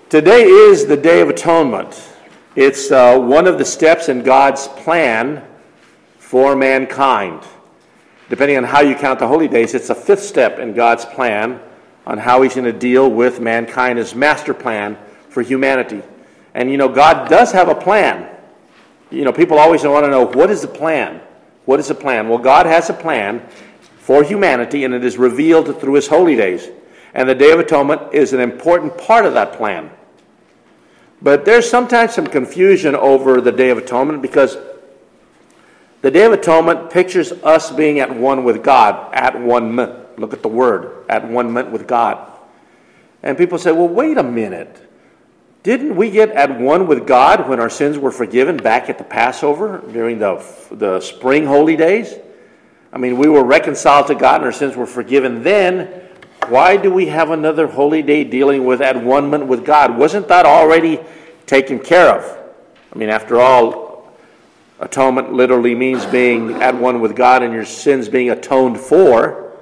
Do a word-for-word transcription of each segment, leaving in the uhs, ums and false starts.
Today is the Day of Atonement. It's uh, one of the steps in God's plan for mankind. Depending on how you count the holy days, it's a fifth step in God's plan on how he's going to deal with mankind, his master plan for humanity. And you know, God does have a plan. You know, people always want to know, what is the plan? What is the plan? Well, God has a plan for humanity, and it is revealed through his holy days. And the Day of Atonement is an important part of that plan. But there's sometimes some confusion over the Day of Atonement because the Day of Atonement pictures us being at one with God, at one mint. Look at the word, at one mint with God. And people say, well, wait a minute. Didn't we get at one with God when our sins were forgiven back at the Passover during the, the spring holy days? I mean, we were reconciled to God and our sins were forgiven then. Why do we have another holy day dealing with at one mint with God? Wasn't that already taken care of? I mean, after all, atonement literally means being at one with God and your sins being atoned for.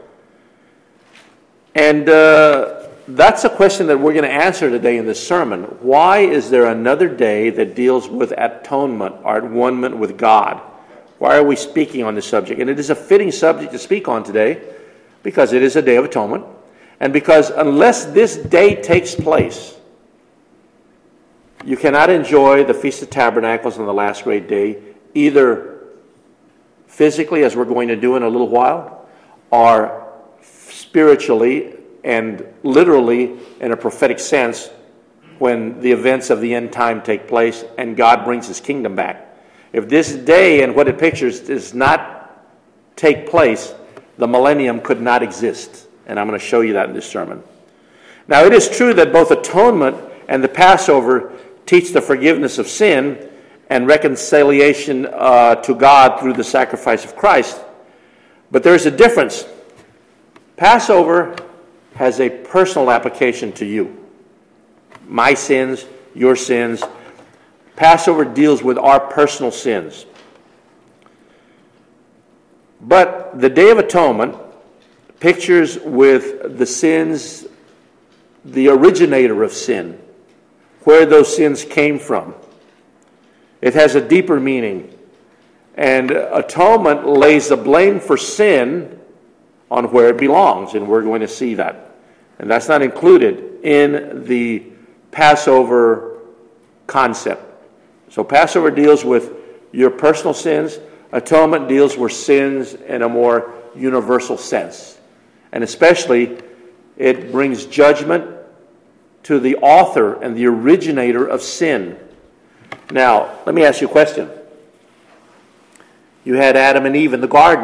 And uh, that's a question that we're going to answer today in this sermon. Why is there another day that deals with atonement or at one mint with God? Why are we speaking on this subject? And it is a fitting subject to speak on today because it is a Day of Atonement. And because unless this day takes place, you cannot enjoy the Feast of Tabernacles on the last great day, either physically, as we're going to do in a little while, or spiritually and literally in a prophetic sense when the events of the end time take place and God brings his kingdom back. If this day and what it pictures does not take place, the millennium could not exist. And I'm going to show you that in this sermon. Now, it is true that both atonement and the Passover teach the forgiveness of sin and reconciliation uh, to God through the sacrifice of Christ. But there is a difference. Passover has a personal application to you. My sins, your sins. Passover deals with our personal sins. But the Day of Atonement pictures with the sins, the originator of sin, where those sins came from. It has a deeper meaning. And atonement lays the blame for sin on where it belongs, and we're going to see that. And that's not included in the Passover concept. So Passover deals with your personal sins. Atonement deals with sins in a more universal sense. And especially, it brings judgment to the author and the originator of sin. Now, let me ask you a question. You had Adam and Eve in the garden.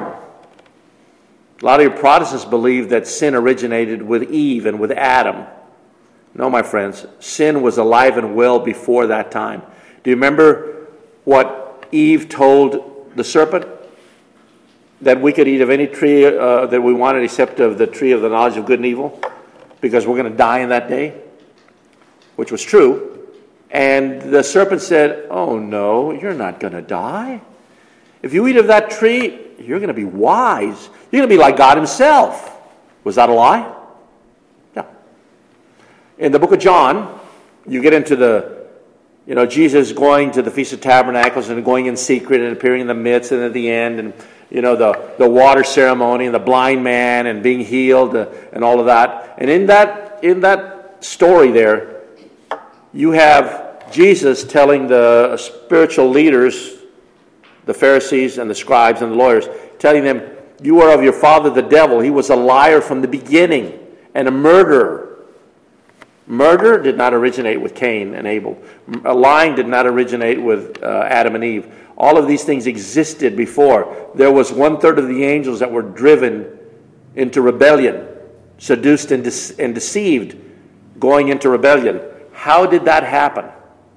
A lot of your Protestants believe that sin originated with Eve and with Adam. No, my friends, sin was alive and well before that time. Do you remember what Eve told the serpent? That we could eat of any tree uh, that we wanted except of the tree of the knowledge of good and evil because we're going to die in that day, which was true. And the serpent said, oh no, you're not going to die. If you eat of that tree, you're going to be wise. You're going to be like God himself. Was that a lie? Yeah. In the book of John, you get into the, you know, Jesus going to the Feast of Tabernacles and going in secret and appearing in the midst and at the end, and you know, the, the water ceremony and the blind man and being healed uh, and all of that. And in that in that story there, you have Jesus telling the spiritual leaders, the Pharisees and the scribes and the lawyers, telling them, you are of your father the devil. He was a liar from the beginning and a murderer. Murder did not originate with Cain and Abel. Lying did not originate with uh, Adam and Eve. All of these things existed before. There was one third of the angels that were driven into rebellion, seduced and, de- and deceived, going into rebellion. How did that happen?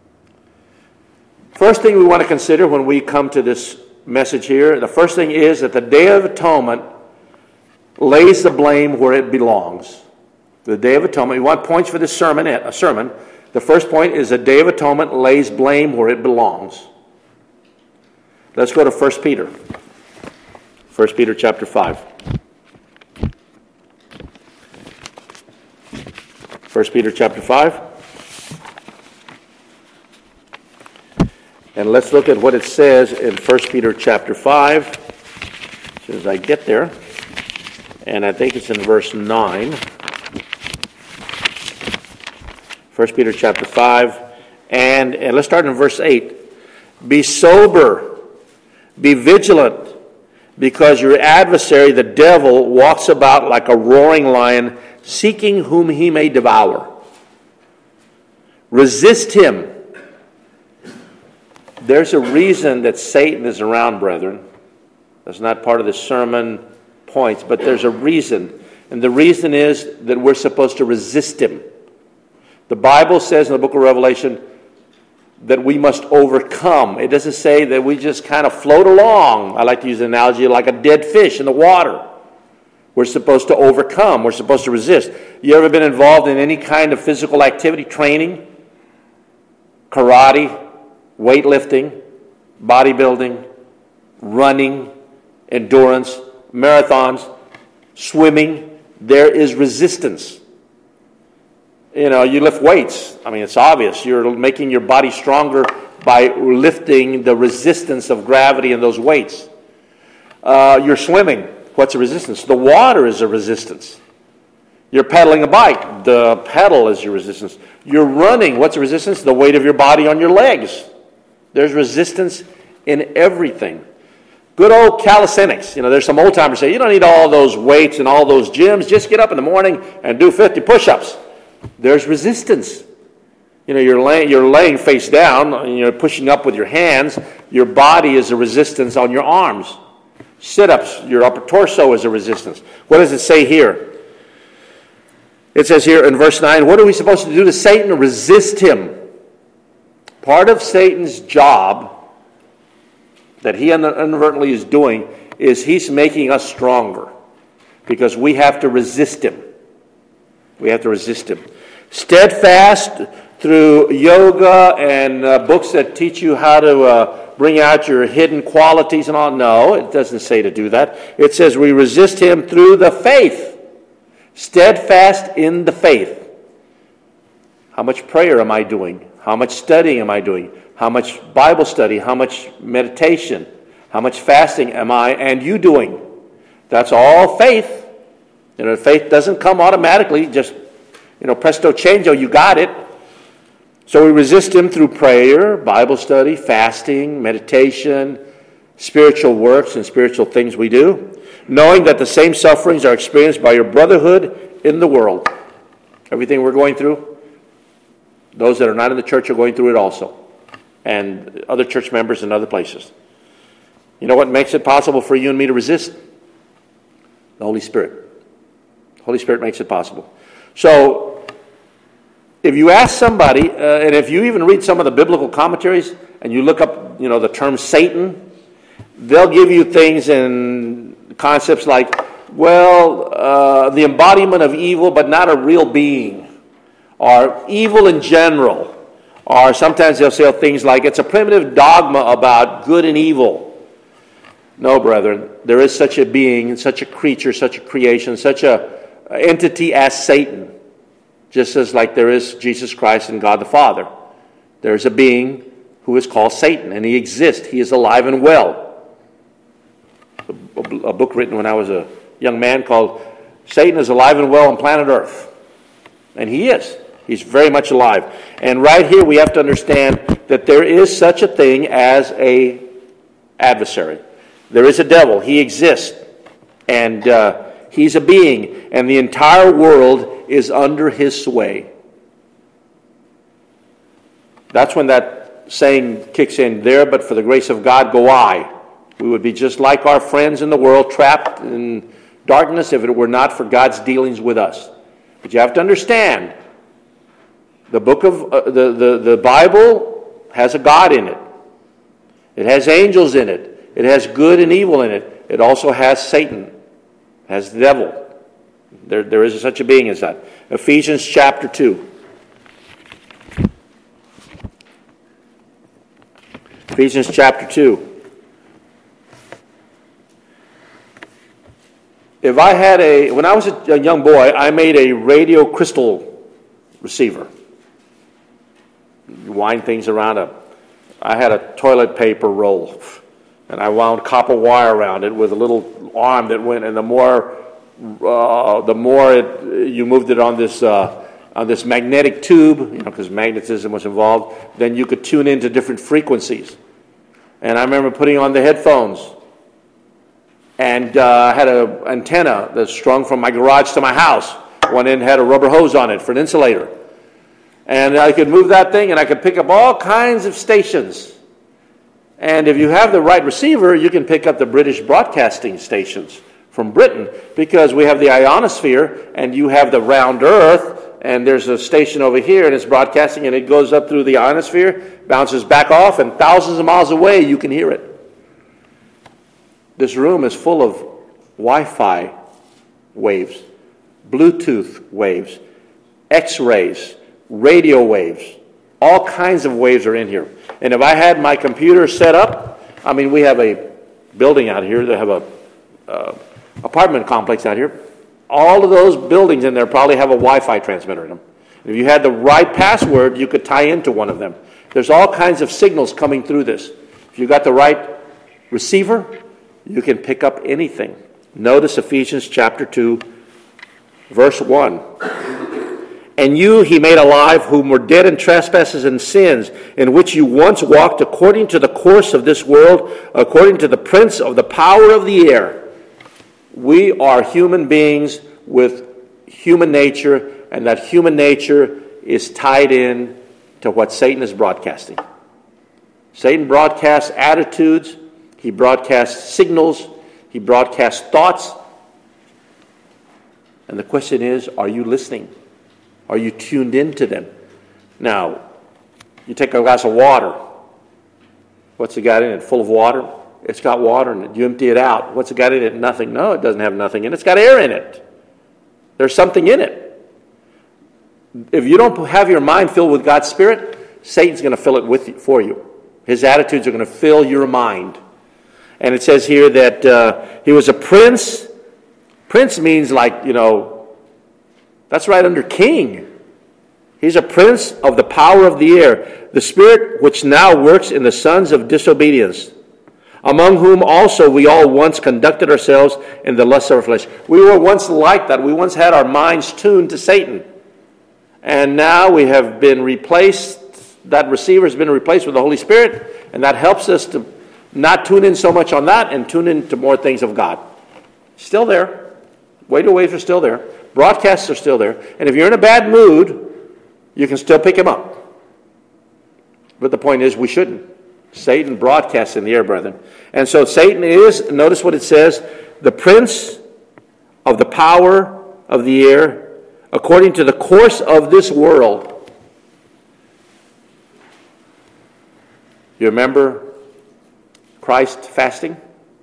First thing we want to consider when we come to this message here, the first thing is that the Day of Atonement lays the blame where it belongs. The Day of Atonement, we want points for this sermon, a sermon. The first point is the Day of Atonement lays blame where it belongs. Let's go to First Peter. First Peter chapter five. First Peter chapter five. And let's look at what it says in First Peter chapter five, as soon as I get there. And I think it's in verse nine. First Peter chapter five, and, and let's start in verse eight. Be sober, be vigilant, because your adversary, the devil, walks about like a roaring lion, seeking whom he may devour. Resist him. There's a reason that Satan is around, brethren. That's not part of the sermon points, but there's a reason. And the reason is that we're supposed to resist him. The Bible says in the book of Revelation that we must overcome. It doesn't say that we just kind of float along. I like to use the analogy like a dead fish in the water. We're supposed to overcome. We're supposed to resist. You ever been involved in any kind of physical activity, training, karate, weightlifting, bodybuilding, running, endurance, marathons, swimming? There is resistance. You know, you lift weights. I mean, it's obvious. You're making your body stronger by lifting the resistance of gravity in those weights. Uh, you're swimming. What's a resistance? The water is a resistance. You're pedaling a bike. The pedal is your resistance. You're running. What's a resistance? The weight of your body on your legs. There's resistance in everything. Good old calisthenics. You know, there's some old timers say, you don't need all those weights and all those gyms. Just get up in the morning and do fifty push-ups. There's resistance. You know, you're laying, you're laying face down, and you're pushing up with your hands. Your body is a resistance on your arms. Sit-ups, your upper torso is a resistance. What does it say here? It says here in verse nine, what are we supposed to do to Satan? Resist him. Part of Satan's job that he inadvertently is doing is he's making us stronger because we have to resist him. We have to resist him. Steadfast through yoga and uh, books that teach you how to uh, bring out your hidden qualities and all. No, it doesn't say to do that. It says we resist him through the faith. Steadfast in the faith. How much prayer am I doing? How much studying am I doing? How much Bible study? How much meditation? How much fasting am I and you doing? That's all faith. You know, faith doesn't come automatically, just, you know, presto changeo, you got it. So we resist him through prayer, Bible study, fasting, meditation, spiritual works and spiritual things we do, knowing that the same sufferings are experienced by your brotherhood in the world. Everything we're going through, those that are not in the church are going through it also, and other church members in other places. You know what makes it possible for you and me to resist? The Holy Spirit. Holy Spirit makes it possible. So, if you ask somebody, uh, and if you even read some of the biblical commentaries, and you look up, you know, the term Satan, they'll give you things and concepts like, well, uh, the embodiment of evil, but not a real being, or evil in general, or sometimes they'll say things like, it's a primitive dogma about good and evil. No, brethren, there is such a being, such a creature, such a creation, such a entity as Satan, just as like there is Jesus Christ and God the Father. There's a being who is called Satan, and he exists. He is alive and well. A, a book written when I was a young man called Satan is Alive and Well on Planet Earth. And he is. He's very much alive. And right here we have to understand that there is such a thing as a adversary. There is a devil. He exists. And uh, he's a being, and the entire world is under his sway. That's when that saying kicks in, there but for the grace of God go I. We would be just like our friends in the world, trapped in darkness if it were not for God's dealings with us. But you have to understand, the book of uh, the, the, the Bible has a God in it. It has angels in it. It has good and evil in it. It also has Satan. Has the devil. There, there is such a being as that. Ephesians chapter two. Ephesians chapter two. If I had a, when I was a, a young boy, I made a radio crystal receiver. You wind things around a, I had a toilet paper roll, and I wound copper wire around it with a little arm that went, and the more uh, the more it, you moved it on this uh, on this magnetic tube, you know, because magnetism was involved, then you could tune into different frequencies. And I remember putting on the headphones, and uh, I had an antenna that's strung from my garage to my house. One end had a rubber hose on it for an insulator. And I could move that thing, and I could pick up all kinds of stations. And if you have the right receiver, you can pick up the British broadcasting stations from Britain, because we have the ionosphere, and you have the round Earth, and there's a station over here, and it's broadcasting, and it goes up through the ionosphere, bounces back off, and thousands of miles away, you can hear it. This room is full of Wi-Fi waves, Bluetooth waves, X-rays, radio waves. All kinds of waves are in here. And if I had my computer set up, I mean, we have a building out here. They have a uh, apartment complex out here. All of those buildings in there probably have a Wi-Fi transmitter in them. If you had the right password, you could tie into one of them. There's all kinds of signals coming through this. If you got the right receiver, you can pick up anything. Notice Ephesians chapter two, verse one. And you he made alive, whom were dead in trespasses and sins, in which you once walked according to the course of this world, according to the prince of the power of the air. We are human beings with human nature, and that human nature is tied in to what Satan is broadcasting. Satan broadcasts attitudes, he broadcasts signals, he broadcasts thoughts. And the question is, are you listening? Are you tuned into them? Now, you take a glass of water. What's it got in it? Full of water? It's got water in it. You empty it out. What's it got in it? Nothing. No, it doesn't have nothing in it. It's got air in it. There's something in it. If you don't have your mind filled with God's Spirit, Satan's going to fill it with you, for you. His attitudes are going to fill your mind. And it says here that uh, he was a prince. Prince means like, you know, that's right under king. He's a prince of the power of the air, the spirit which now works in the sons of disobedience, among whom also we all once conducted ourselves in the lusts of our flesh. We were once like that. We once had our minds tuned to Satan. And now we have been replaced, that receiver has been replaced with the Holy Spirit, and that helps us to not tune in so much on that and tune in to more things of God. Still there. Radio waves are still there. Broadcasts are still there. And if you're in a bad mood, you can still pick them up. But the point is, we shouldn't. Satan broadcasts in the air, brethren. And so Satan is, notice what it says, the prince of the power of the air, according to the course of this world. You remember Christ fasting?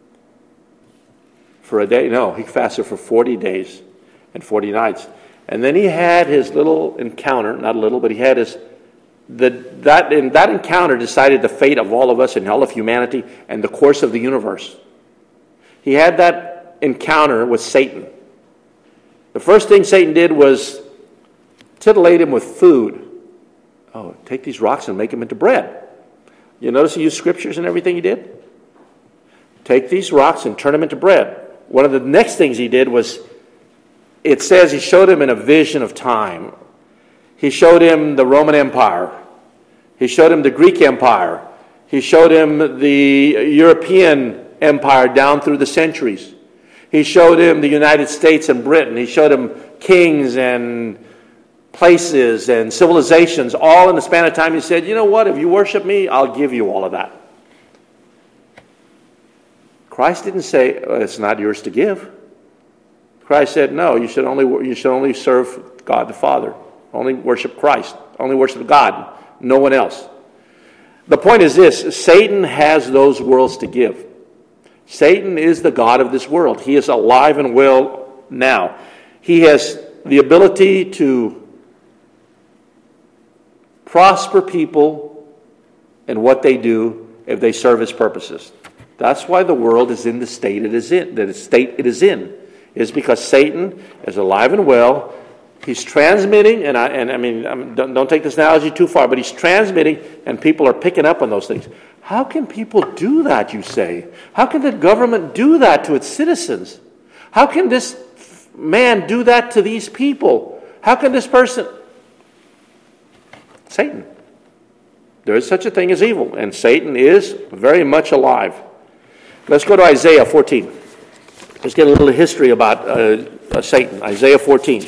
For a day? No, he fasted for forty days and forty nights. And then he had his little encounter, not a little, but he had his, the, that, in that encounter decided the fate of all of us and all of humanity and the course of the universe. He had that encounter with Satan. The first thing Satan did was titillate him with food. Oh, take these rocks and make them into bread. You notice he used scriptures and everything he did? Take these rocks and turn them into bread. One of the next things he did was, it says he showed him in a vision of time. He showed him the Roman Empire. He showed him the Greek Empire. He showed him the European Empire down through the centuries. He showed him the United States and Britain. He showed him kings and places and civilizations, all in the span of time. He said, you know what, if you worship me, I'll give you all of that. Christ didn't say, oh, it's not yours to give. Christ said, no, you should only you should only serve God the Father. Only worship Christ. Only worship God. No one else. The point is this, Satan has those worlds to give. Satan is the god of this world. He is alive and well now. He has the ability to prosper people in what they do if they serve his purposes. That's why the world is in the state it is in. The state it is in is because Satan is alive and well, He's transmitting, and I, and I mean, I'm, don't, don't take this analogy too far, but he's transmitting, and people are picking up on those things. How can people do that, you say? How can the government do that to its citizens? How can this man do that to these people? How can this person? Satan. There is such a thing as evil, and Satan is very much alive. Let's go to Isaiah fourteen. Let's get a little history about uh, uh, Satan. Isaiah fourteen.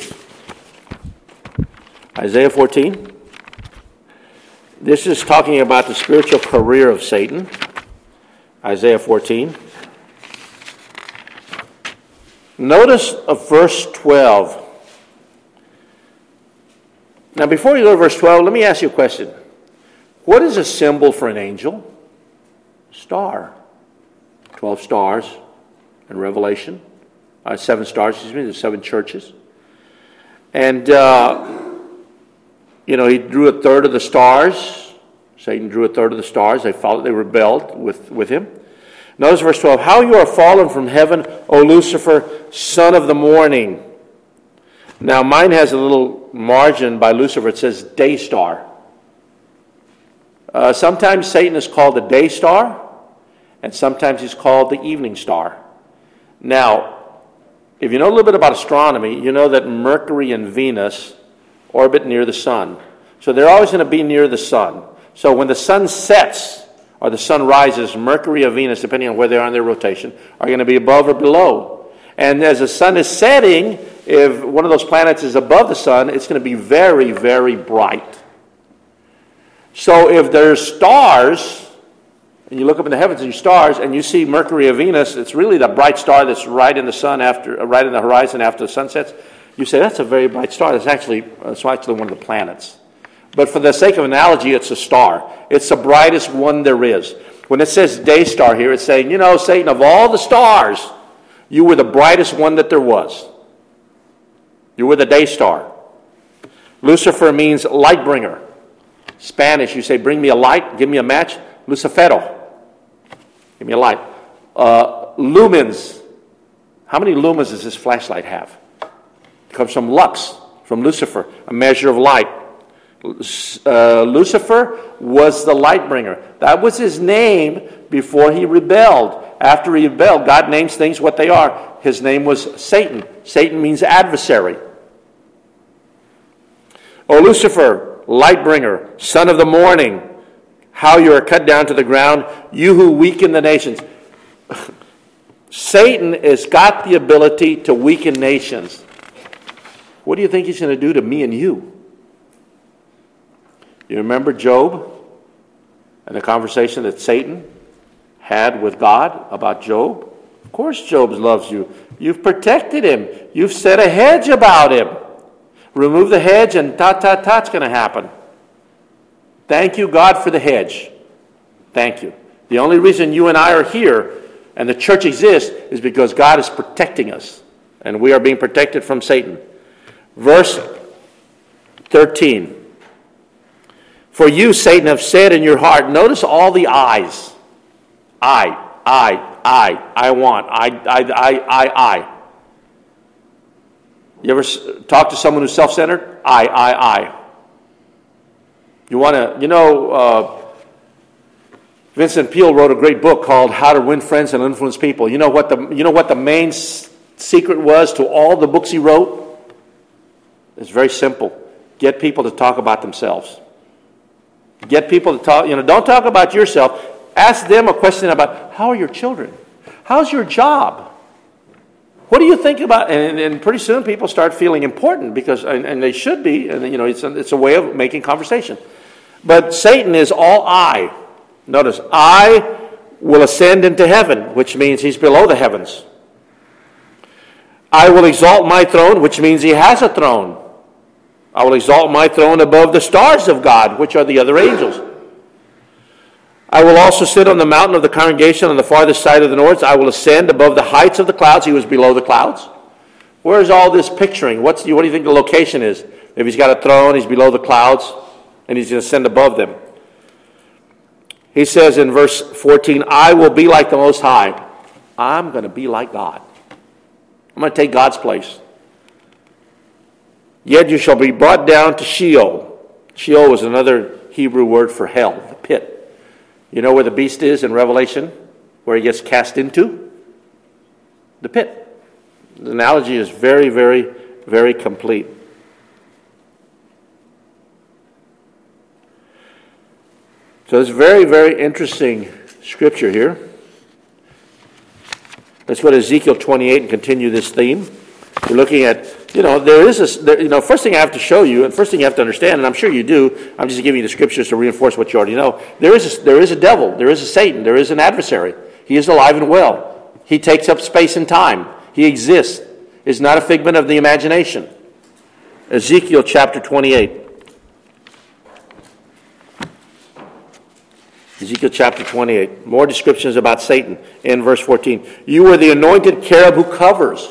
Isaiah fourteen. This is talking about the spiritual career of Satan. Isaiah fourteen. Notice of verse twelve. Now, before you go to verse twelve, let me ask you a question. What is a symbol for an angel? Star. Twelve stars in Revelation. Uh, seven stars, excuse me, there's seven churches. And, uh, you know, he drew a third of the stars. Satan drew a third of the stars. They followed, they rebelled with, with him. Notice verse twelve. How you are fallen from heaven, O Lucifer, son of the morning. Now, mine has a little margin by Lucifer. It says day star. Uh, sometimes Satan is called the day star, and sometimes he's called the evening star. Now, if you know a little bit about astronomy, you know that Mercury and Venus orbit near the sun. So they're always going to be near the sun. So when the sun sets or the sun rises, Mercury or Venus, depending on where they are in their rotation, are going to be above or below. And as the sun is setting, if one of those planets is above the sun, it's going to be very, very bright. So if there's stars, and you look up in the heavens and you stars, and you see Mercury or Venus, it's really the bright star that's right in the sun after, right in the horizon after the sun sets. You say, that's a very bright star. That's actually, it's actually one of the planets. But for the sake of analogy, it's a star. It's the brightest one there is. When it says day star here, it's saying, you know, Satan, of all the stars, you were the brightest one that there was. You were the day star. Lucifer means light bringer. Spanish, you say, bring me a light, give me a match. Lucifero. Give me a light. Uh, lumens. How many lumens does this flashlight have? It comes from lux, from Lucifer, a measure of light. Uh, Lucifer was the light bringer. That was his name before he rebelled. After he rebelled, God names things what they are. His name was Satan. Satan means adversary. O Lucifer, light bringer, son of the morning, how you are cut down to the ground, you who weaken the nations. Satan has got the ability to weaken nations. What do you think he's going to do to me and you? You remember Job and the conversation that Satan had with God about Job? Of course Job loves you. You've protected him. You've set a hedge about him. Remove the hedge and ta-ta-ta's going to happen. Thank you, God, for the hedge. Thank you. The only reason you and I are here and the church exists is because God is protecting us. And we are being protected from Satan. Verse thirteen. For you, Satan, have said in your heart, notice all the I's. I, I, I, I want, I, I, I, I, I. You ever talk to someone who's self-centered? I, I, I. You want to, you know, uh, Vincent Peale wrote a great book called How to Win Friends and Influence People. You know what the, you know what the main s- secret was to all the books he wrote? It's very simple. Get people to talk about themselves. Get people to talk, you know, don't talk about yourself. Ask them a question about, how are your children? How's your job? What do you think about, and, and pretty soon people start feeling important because, and, and they should be, and you know, it's a, it's a way of making conversation. But Satan is all I. Notice, I will ascend into heaven, which means he's below the heavens. I will exalt my throne, which means he has a throne. I will exalt my throne above the stars of God, which are the other angels. I will also sit on the mountain of the congregation on the farthest side of the north. I will ascend above the heights of the clouds. He was below the clouds. Where is all this picturing? What's the, what do you think the location is? If he's got a throne, he's below the clouds, and he's going to ascend above them. He says in verse fourteen, I will be like the Most High. I'm going to be like God. I'm going to take God's place. Yet you shall be brought down to Sheol. Sheol was another Hebrew word for hell, the pit. You know where the beast is in Revelation? Where he gets cast into? The pit. The analogy is very, very, very complete. So it's very, very interesting scripture here. Let's go to Ezekiel twenty-eight and continue this theme. We're looking at, you know, there is a, there, you know, first thing I have to show you, and first thing you have to understand, and I'm sure you do, I'm just giving you the scriptures to reinforce what you already know. There is a, there is a devil, there is a Satan, there is an adversary. He is alive and well. He takes up space and time. He exists. It's not a figment of the imagination. Ezekiel chapter twenty-eight. Ezekiel chapter twenty-eight. More descriptions about Satan in verse fourteen. You were the anointed cherub who covers.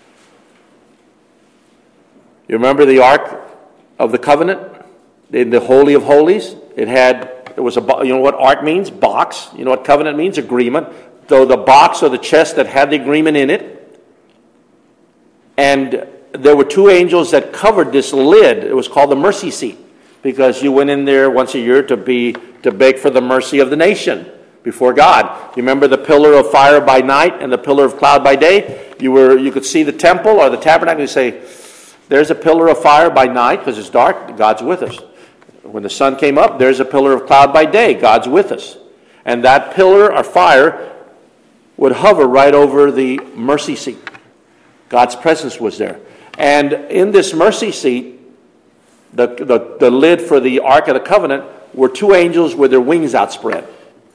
You remember the Ark of the Covenant in the Holy of Holies? It had, it was a, you know what Ark means? Box. You know what covenant means? Agreement. So the box or the chest that had the agreement in it. And there were two angels that covered this lid. It was called the mercy seat, because you went in there once a year to be to beg for the mercy of the nation before God. You remember the pillar of fire by night and the pillar of cloud by day? You were you could see the temple or the tabernacle. You say, there's a pillar of fire by night because it's dark. God's with us. When the sun came up, there's a pillar of cloud by day. God's with us. And that pillar of fire would hover right over the mercy seat. God's presence was there. And in this mercy seat, the, the, the lid for the Ark of the Covenant, were two angels with their wings outspread.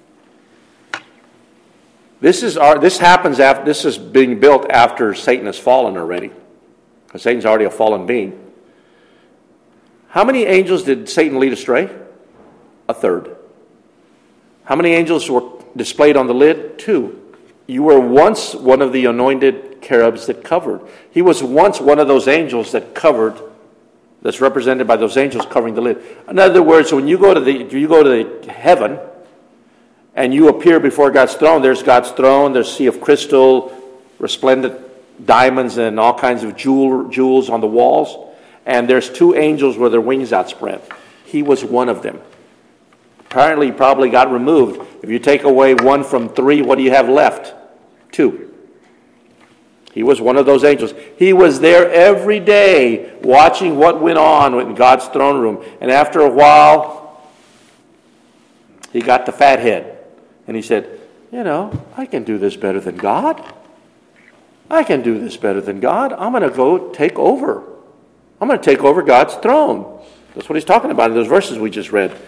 This is our, this happens after this is being built after Satan has fallen already, because Satan's already a fallen being. How many angels did Satan lead astray? A third. How many angels were displayed on the lid? Two. You were once one of the anointed cherubs that covered. He was once one of those angels that covered. That's represented by those angels covering the lid. In other words, when you go to the you go to the heaven and you appear before God's throne, there's God's throne, there's a sea of crystal, resplendent diamonds and all kinds of jewel, jewels on the walls, and there's two angels with their wings outspread. He was one of them. Apparently, he probably got removed. If you take away one from three, what do you have left? Two. He was one of those angels. He was there every day watching what went on in God's throne room. And after a while, he got the fat head. And he said, you know, I can do this better than God. I can do this better than God. I'm going to go take over. I'm going to take over God's throne. That's what he's talking about in those verses we just read.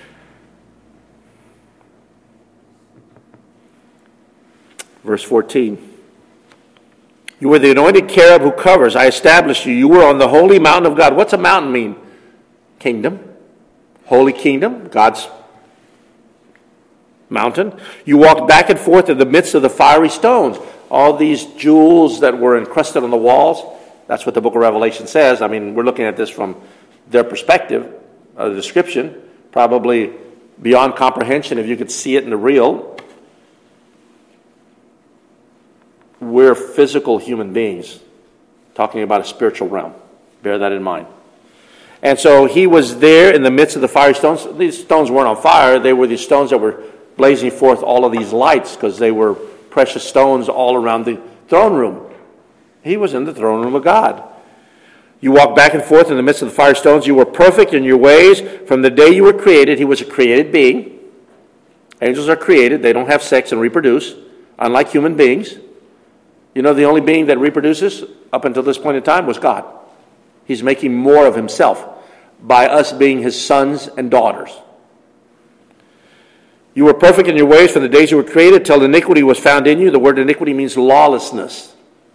Verse fourteen. You were the anointed cherub who covers. I established you. You were on the holy mountain of God. What's a mountain mean? Kingdom. Holy kingdom. God's mountain. You walked back and forth in the midst of the fiery stones. All these jewels that were encrusted on the walls. That's what the book of Revelation says. I mean, we're looking at this from their perspective, uh, the description. Probably beyond comprehension if you could see it in the real. We're physical human beings talking about a spiritual realm. Bear that in mind. And so he was there in the midst of the fiery stones. These stones weren't on fire. They were these stones that were blazing forth all of these lights because they were precious stones all around the throne room. He was in the throne room of God. You walked back and forth in the midst of the fire stones. You were perfect in your ways from the day you were created. He was a created being. Angels are created. They don't have sex and reproduce, unlike human beings. You know, the only being that reproduces up until this point in time was God. He's making more of himself by us being his sons and daughters. You were perfect in your ways from the days you were created till iniquity was found in you. The word iniquity means lawlessness.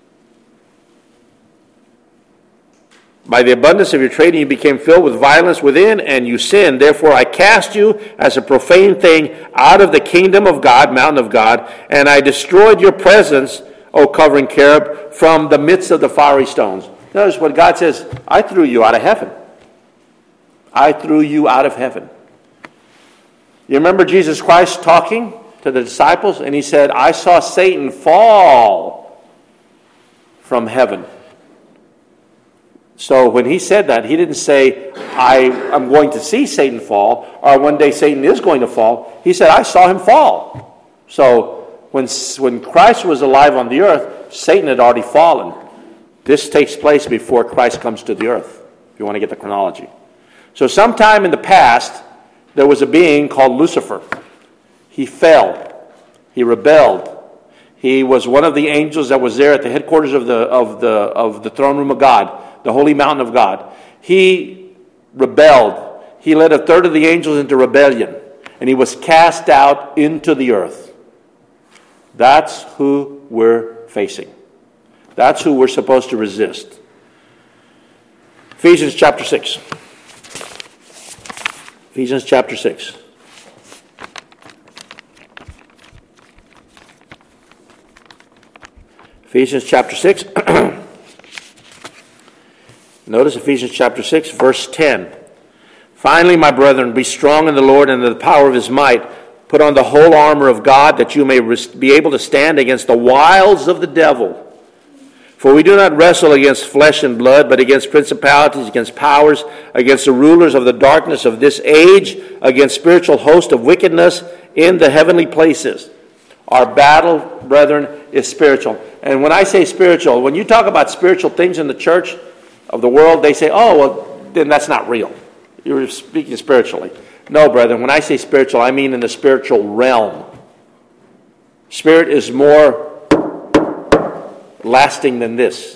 By the abundance of your trading, you became filled with violence within, and you sinned. Therefore, I cast you as a profane thing out of the kingdom of God, mountain of God, and I destroyed your presence, O covering cherub, from the midst of the fiery stones. Notice what God says, I threw you out of heaven. I threw you out of heaven. You remember Jesus Christ talking to the disciples, and he said, I saw Satan fall from heaven. So when he said that, he didn't say, I am going to see Satan fall, or one day Satan is going to fall. He said, I saw him fall. So when, when Christ was alive on the earth, Satan had already fallen. This takes place before Christ comes to the earth, if you want to get the chronology. So sometime in the past, there was a being called Lucifer. He fell. He rebelled. He was one of the angels that was there at the headquarters of the of the of the throne room of God, the holy mountain of God. He rebelled. He led a third of the angels into rebellion, and he was cast out into the earth. That's who we're facing. That's who we're supposed to resist. Ephesians chapter six. Ephesians chapter six. Ephesians chapter six. Notice Ephesians chapter six, verse ten. Finally, my brethren, be strong in the Lord and in the power of his might. Put on the whole armor of God, that you may be able to stand against the wiles of the devil. For we do not wrestle against flesh and blood, but against principalities, against powers, against the rulers of the darkness of this age, against spiritual hosts of wickedness in the heavenly places. Our battle, brethren, is spiritual. And when I say spiritual, when you talk about spiritual things in the church of the world, they say, oh, well, then that's not real. You're speaking spiritually. No, brethren, when I say spiritual, I mean in the spiritual realm. Spirit is more lasting than this.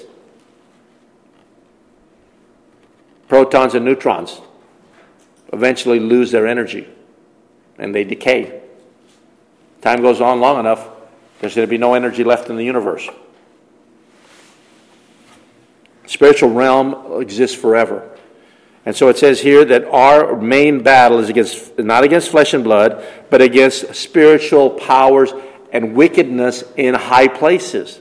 Protons and neutrons eventually lose their energy and they decay. Time goes on long enough, there's going to be no energy left in the universe. Spiritual realm exists forever. And so it says here that our main battle is against, not against flesh and blood, but against spiritual powers and wickedness in high places.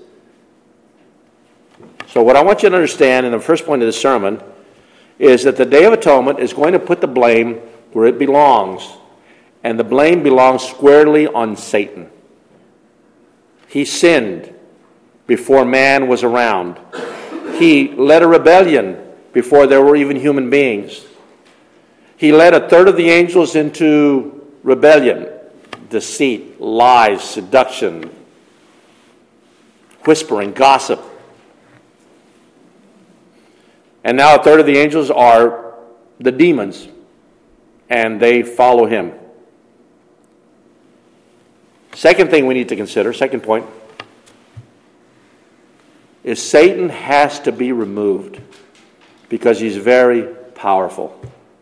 So what I want you to understand in the first point of the sermon is that the Day of Atonement is going to put the blame where it belongs. And the blame belongs squarely on Satan. He sinned before man was around. He led a rebellion before there were even human beings. He led a third of the angels into rebellion, deceit, lies, seduction, whispering, gossip. And now a third of the angels are the demons, and they follow him. Second thing we need to consider, second point, is Satan has to be removed because he's very powerful.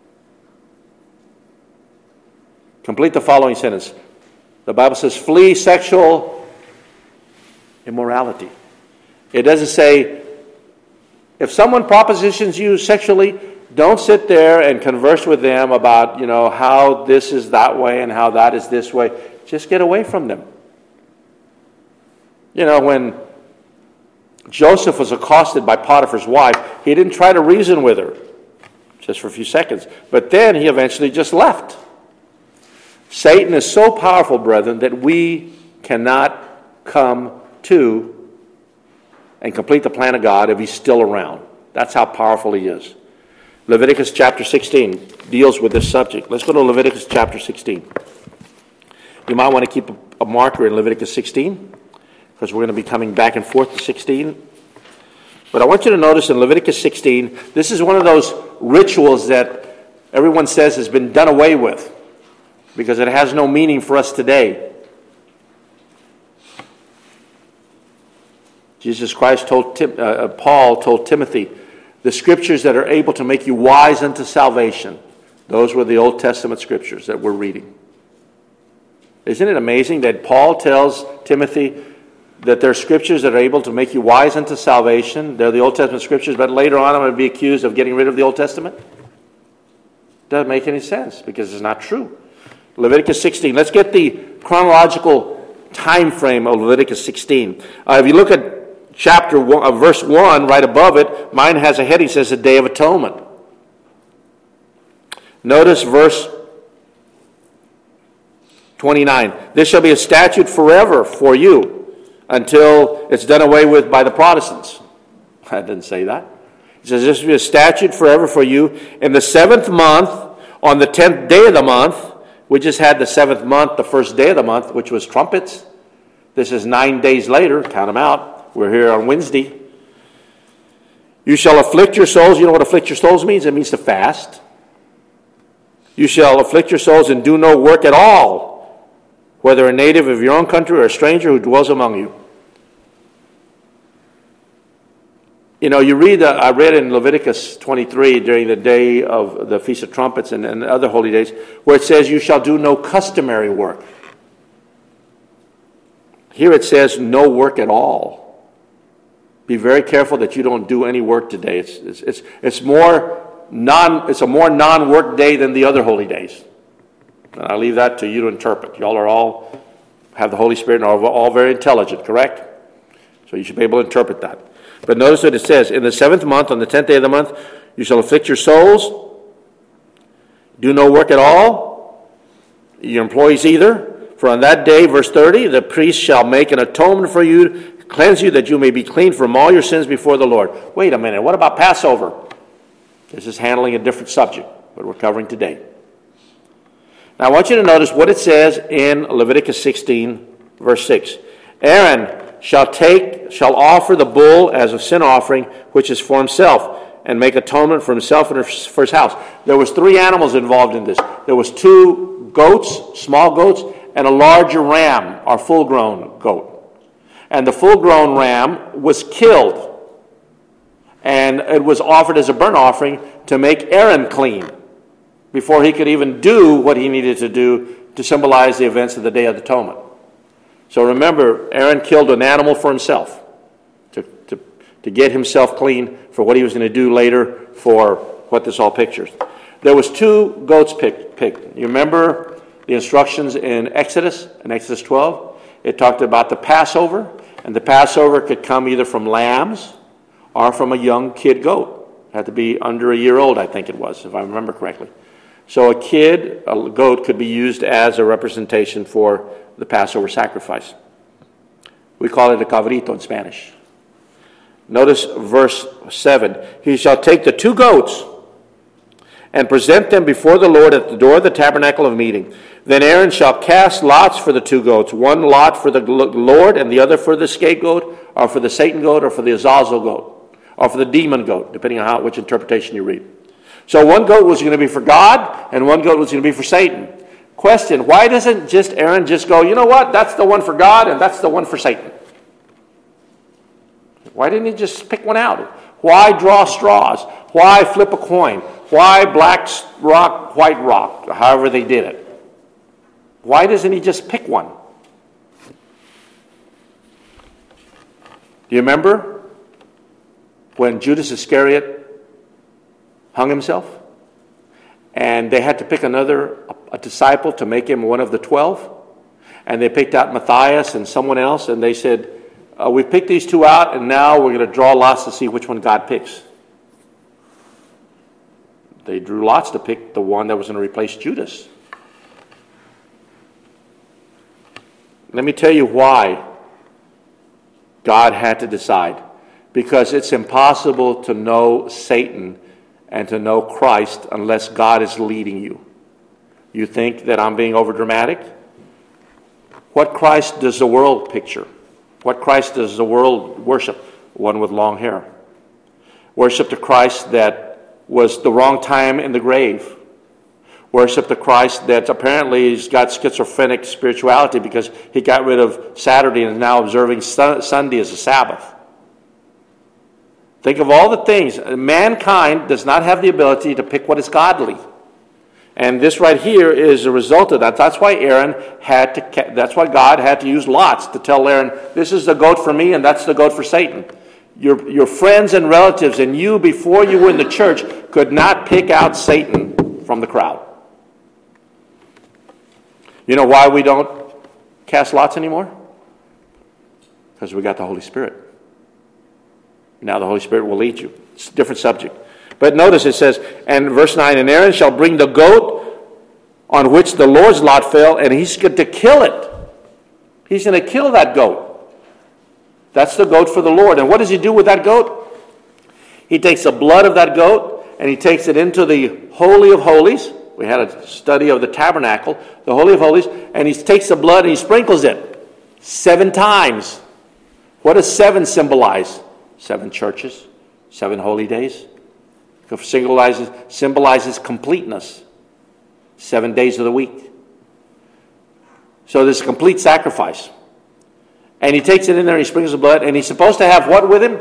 Complete the following sentence. The Bible says, flee sexual immorality. It doesn't say, if someone propositions you sexually, don't sit there and converse with them about, you know, how this is that way and how that is this way. Just get away from them. You know, when Joseph was accosted by Potiphar's wife, he didn't try to reason with her, just for a few seconds. But then he eventually just left. Satan is so powerful, brethren, that we cannot come to and complete the plan of God if he's still around. That's how powerful he is. Leviticus chapter sixteen deals with this subject. Let's go to Leviticus chapter sixteen. You might want to keep a marker in Leviticus sixteen, because we're going to be coming back and forth to sixteen. But I want you to notice in Leviticus sixteen, this is one of those rituals that everyone says has been done away with, because it has no meaning for us today. Jesus Christ told Tim, uh, Paul told Timothy, the scriptures that are able to make you wise unto salvation. Those were the Old Testament scriptures that we're reading. Isn't it amazing that Paul tells Timothy that there are scriptures that are able to make you wise unto salvation? They're the Old Testament scriptures, but later on I'm going to be accused of getting rid of the Old Testament? Doesn't make any sense because it's not true. Leviticus sixteen. Let's get the chronological time frame of Leviticus sixteen. Uh, if you look at chapter one, uh, verse one, right above it, mine has a heading that says the Day of Atonement. Notice verse twenty-nine. This shall be a statute forever for you until it's done away with by the Protestants. I didn't say that. It says, this will be a statute forever for you. In the seventh month, on the tenth day of the month, we just had the seventh month, the first day of the month, which was trumpets. This is nine days later. Count them out. We're here on Wednesday. You shall afflict your souls. You know what afflict your souls means? It means to fast. You shall afflict your souls and do no work at all, whether a native of your own country or a stranger who dwells among you. You know, you read, uh, I read in Leviticus twenty-three during the day of the Feast of Trumpets and, and other holy days, where it says, you shall do no customary work. Here it says, no work at all. Be very careful that you don't do any work today. It's, it's, it's, it's, more non, it's a more non-work day than the other holy days. And I leave that to you to interpret. Y'all are all, have the Holy Spirit and are all very intelligent, correct? So you should be able to interpret that. But notice what it says, in the seventh month, on the tenth day of the month, you shall afflict your souls, do no work at all, your employees either. For on that day, verse thirty, the priest shall make an atonement for you, cleanse you, that you may be clean from all your sins before the Lord. Wait a minute, what about Passover? This is handling a different subject, what we're covering today. Now I want you to notice what it says in Leviticus sixteen, verse six. Aaron shall take, shall offer the bull as a sin offering, which is for himself, and make atonement for himself and for his house. There was three animals involved in this. There was two goats, small goats, and a larger ram, or full-grown goat. And the full-grown ram was killed, and it was offered as a burnt offering to make Aaron clean before he could even do what he needed to do to symbolize the events of the Day of Atonement. So remember, Aaron killed an animal for himself to, to, to get himself clean for what he was going to do later for what this all pictures. There was two goats picked. picked. You remember the instructions in Exodus, in Exodus twelve? It talked about the Passover, and the Passover could come either from lambs or from a young kid goat. It had to be under a year old, I think it was, if I remember correctly. So a kid, a goat, could be used as a representation for the Passover sacrifice. We call it a cabrito in Spanish. Notice verse seven. He shall take the two goats and present them before the Lord at the door of the tabernacle of meeting. Then Aaron shall cast lots for the two goats, one lot for the Lord and the other for the scapegoat, or for the Satan goat, or for the Azazel goat, or for the demon goat, depending on how which interpretation you read. So one goat was going to be for God, and one goat was going to be for Satan. Question, why doesn't just Aaron just go, you know what, that's the one for God, and that's the one for Satan? Why didn't he just pick one out? Why draw straws? Why flip a coin? Why black rock, white rock, however they did it? Why doesn't he just pick one? Do you remember when Judas Iscariot hung himself? And they had to pick another, a disciple to make him one of the twelve. And they picked out Matthias and someone else, and they said, uh, we picked these two out, and now we're going to draw lots to see which one God picks. They drew lots to pick the one that was going to replace Judas. Let me tell you why God had to decide. Because it's impossible to know Satan and to know Christ unless God is leading you. You think that I'm being overdramatic? What Christ does the world picture? What Christ does the world worship? One with long hair. Worship a Christ that was the wrong time in the grave. Worship the Christ that apparently has got schizophrenic spirituality because he got rid of Saturday and is now observing Sunday as a Sabbath. Think of all the things. Mankind does not have the ability to pick what is godly. And this right here is a result of that. That's why Aaron had to, that's why God had to use lots to tell Aaron, this is the goat for me and that's the goat for Satan. Your, your friends and relatives and you, before you were in the church, could not pick out Satan from the crowd. You know why we don't cast lots anymore? Because we got the Holy Spirit. Now the Holy Spirit will lead you. It's a different subject. But notice it says, and verse nine, and Aaron shall bring the goat on which the Lord's lot fell, and he's going to kill it. He's going to kill that goat. That's the goat for the Lord. And what does he do with that goat? He takes the blood of that goat and he takes it into the Holy of Holies. We had a study of the tabernacle, the Holy of Holies, and he takes the blood and he sprinkles it seven times. What does seven symbolize? Seven churches, seven holy days. It symbolizes, symbolizes completeness. Seven days of the week. So there's a complete sacrifice. And he takes it in there and he sprinkles the blood, and he's supposed to have what with him?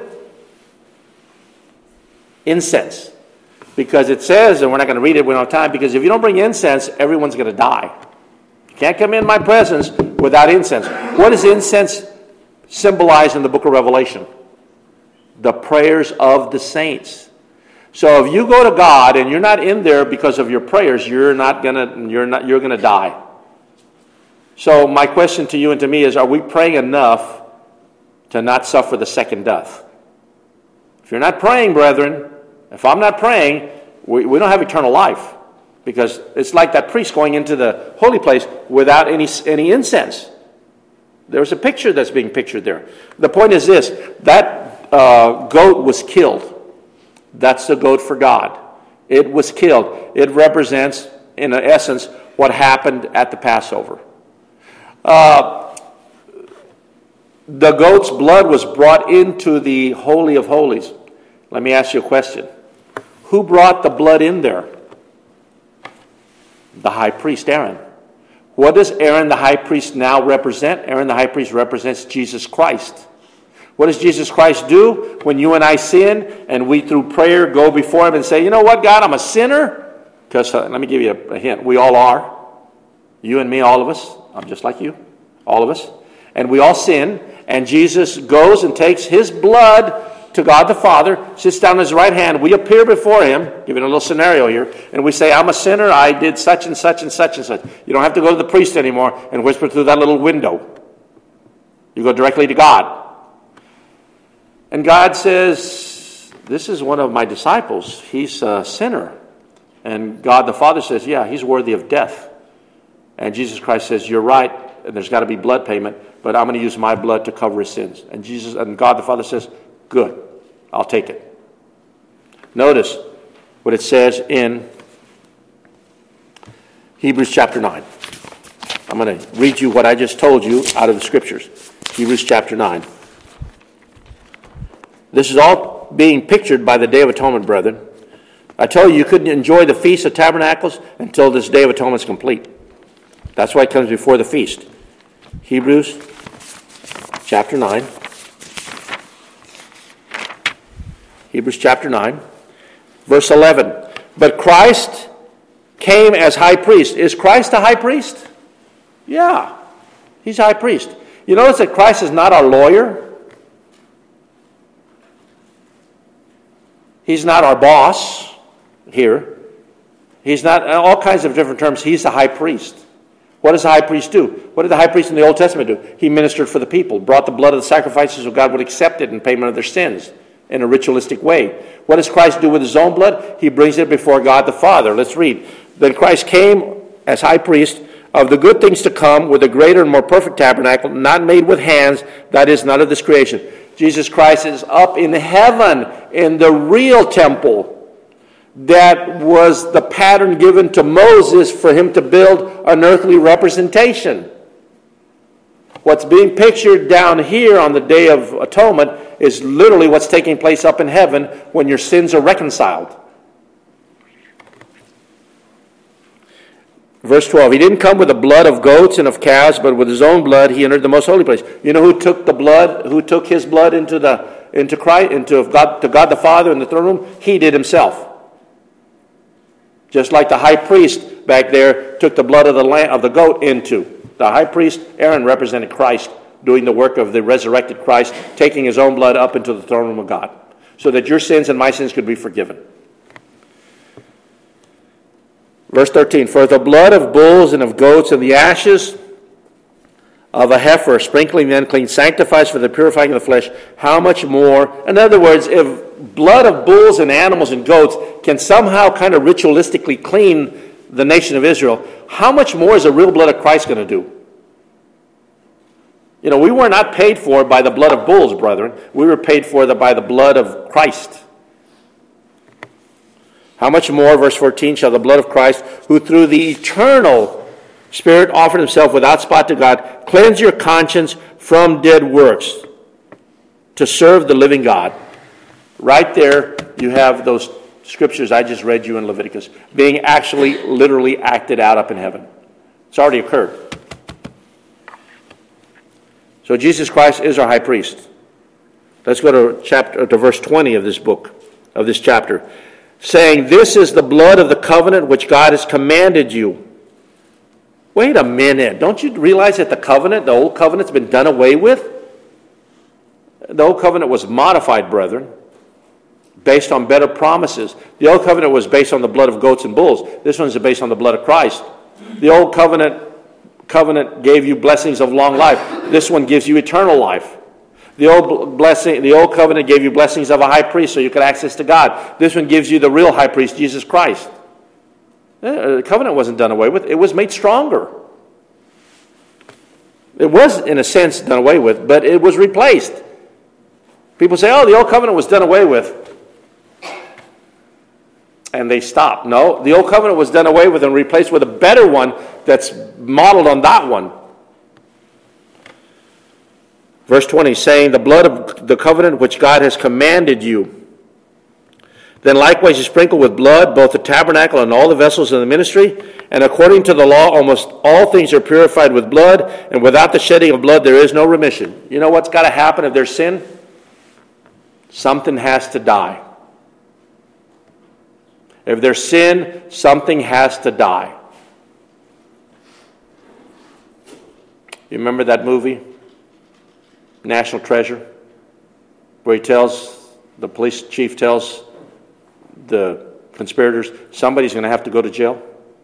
Incense. Because it says, and we're not going to read it, we don't have time, because if you don't bring incense, everyone's going to die. You can't come in my presence without incense. What does incense symbolize in the book of Revelation? The prayers of the saints. So if you go to God and you're not in there because of your prayers, you're not gonna you're not you're gonna die. So my question to you and to me is, are we praying enough to not suffer the second death? If you're not praying, brethren, if I'm not praying, we, we don't have eternal life. Because it's like that priest going into the holy place without any any incense. There's a picture that's being pictured there. The point is this, that uh, goat was killed. That's the goat for God. It was killed. It represents, in essence, what happened at the Passover. Uh, the goat's blood was brought into the Holy of Holies. Let me ask you a question. Who brought the blood in there? The high priest, Aaron. What does Aaron the high priest now represent? Aaron the high priest represents Jesus Christ. What does Jesus Christ do when you and I sin and we through prayer go before him and say, you know what, God, I'm a sinner? Because uh, let me give you a, a hint. We all are. You and me, all of us. I'm just like you. All of us. And we all sin. And Jesus goes and takes his blood to God the Father, sits down on his right hand. We appear before him, giving a little scenario here, and we say, I'm a sinner. I did such and such and such and such. You don't have to go to the priest anymore and whisper through that little window. You go directly to God. And God says, this is one of my disciples. He's a sinner. And God the Father says, yeah, he's worthy of death. And Jesus Christ says, you're right, and there's got to be blood payment, but I'm going to use my blood to cover his sins. And Jesus and God the Father says, good, I'll take it. Notice what it says in Hebrews chapter nine. I'm going to read you what I just told you out of the scriptures. Hebrews chapter nine. This is all being pictured by the Day of Atonement, brethren. I told you you couldn't enjoy the Feast of Tabernacles until this Day of Atonement is complete. That's why it comes before the feast. Hebrews chapter nine. Hebrews chapter nine, verse eleven. But Christ came as high priest. Is Christ a high priest? Yeah, he's a high priest. You notice that Christ is not our lawyer. He's not our boss here. He's not, all kinds of different terms. He's the high priest. What does the high priest do? What did the high priest in the Old Testament do? He ministered for the people, brought the blood of the sacrifices so God would accept it in payment of their sins in a ritualistic way. What does Christ do with his own blood? He brings it before God the Father. Let's read. Then Christ came as high priest of the good things to come with a greater and more perfect tabernacle, not made with hands, that is, none of this creation. Jesus Christ is up in heaven in the real temple that was the pattern given to Moses for him to build an earthly representation. What's being pictured down here on the Day of Atonement is literally what's taking place up in heaven when your sins are reconciled. Verse twelve, he didn't come with the blood of goats and of calves, but with his own blood he entered the most holy place. You know who took the blood, who took his blood into the into Christ, into God, to God the Father in the throne room? He did himself. Just like the high priest back there took the blood of the lamb, of the goat into. The high priest, Aaron, represented Christ doing the work of the resurrected Christ, taking his own blood up into the throne room of God, so that your sins and my sins could be forgiven. Verse thirteen, for the blood of bulls and of goats and the ashes of a heifer, sprinkling the unclean, sanctifies for the purifying of the flesh, how much more? In other words, if blood of bulls and animals and goats can somehow kind of ritualistically clean the nation of Israel, how much more is the real blood of Christ going to do? You know, we were not paid for by the blood of bulls, brethren. We were paid for the, by the blood of Christ. How much more, verse fourteen, shall the blood of Christ, who through the eternal Spirit offered himself without spot to God, cleanse your conscience from dead works to serve the living God. Right there, you have those scriptures I just read you in Leviticus being actually, literally acted out up in heaven. It's already occurred. So Jesus Christ is our high priest. Let's go to chapter to verse twenty of this book, of this chapter, saying, "This is the blood of the covenant which God has commanded you." Wait a minute. Don't you realize that the covenant, the old covenant's been done away with? The old covenant was modified, brethren, based on better promises. The old covenant was based on the blood of goats and bulls. This one's based on the blood of Christ. The old covenant covenant gave you blessings of long life. This one gives you eternal life. The old blessing, the old covenant gave you blessings of a high priest so you could access to God. This one gives you the real high priest, Jesus Christ. The covenant wasn't done away with. It was made stronger. It was, in a sense, done away with, but it was replaced. People say, oh, the old covenant was done away with. And they stop. No, the old covenant was done away with and replaced with a better one that's modeled on that one. Verse twenty, saying, the blood of the covenant which God has commanded you. Then likewise you sprinkle with blood both the tabernacle and all the vessels in the ministry. And according to the law, almost all things are purified with blood. And without the shedding of blood, there is no remission. You know what's got to happen if there's sin? Something has to die. If there's sin, something has to die. You remember that movie, National Treasure, where he tells, the police chief tells the conspirators, somebody's going to have to go to jail?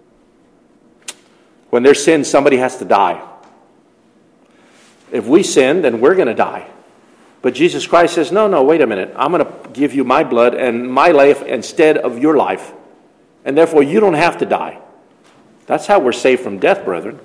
When there's sin, somebody has to die. If we sin, then we're going to die. But Jesus Christ says, no, no, wait a minute. I'm going to give you my blood and my life instead of your life. And therefore, you don't have to die. That's how we're saved from death, brethren.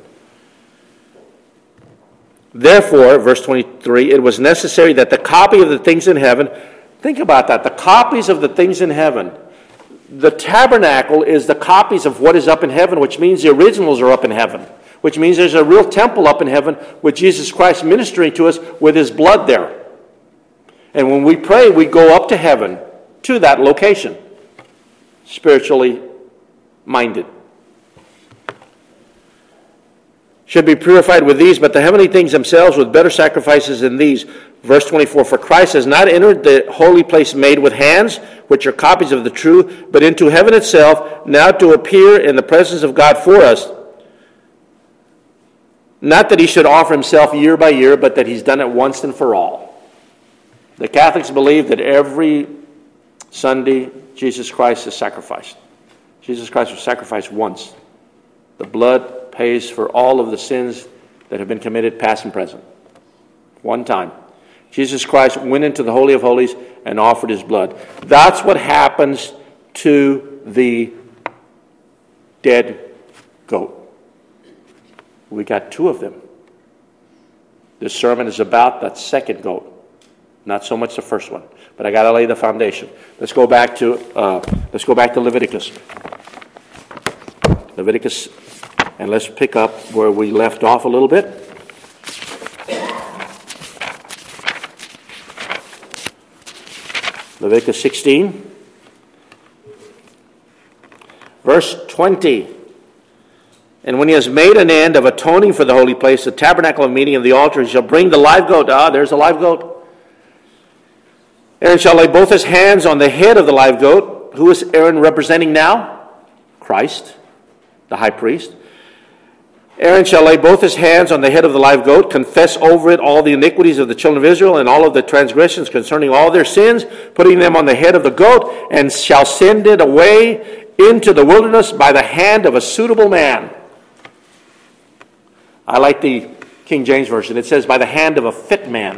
Therefore, verse twenty-three, it was necessary that the copy of the things in heaven, think about that, the copies of the things in heaven. The tabernacle is the copies of what is up in heaven, which means the originals are up in heaven, which means there's a real temple up in heaven with Jesus Christ ministering to us with his blood there. And when we pray, we go up to heaven, to that location, spiritually minded. Should be purified with these, but the heavenly things themselves with better sacrifices than these. Verse twenty-four, for Christ has not entered the holy place made with hands, which are copies of the true, but into heaven itself, now to appear in the presence of God for us. Not that he should offer himself year by year, but that he's done it once and for all. The Catholics believe that every Sunday, Jesus Christ is sacrificed. Jesus Christ was sacrificed once. The blood pays for all of the sins that have been committed, past and present. One time. Jesus Christ went into the Holy of Holies and offered his blood. That's what happens to the dead goat. We got two of them. This sermon is about that second goat, not so much the first one. But I got to lay the foundation. Let's go back to uh, let's go back to Leviticus. Leviticus, and let's pick up where we left off a little bit. Leviticus sixteen, verse twenty. And when he has made an end of atoning for the holy place, the tabernacle of meeting and the altar, he shall bring the live goat. Ah, there's a live goat. Aaron shall lay both his hands on the head of the live goat. Who is Aaron representing now? Christ, the high priest. Aaron shall lay both his hands on the head of the live goat, confess over it all the iniquities of the children of Israel and all of the transgressions concerning all their sins, putting them on the head of the goat, and shall send it away into the wilderness by the hand of a suitable man. I like the King James Version. It says, by the hand of a fit man.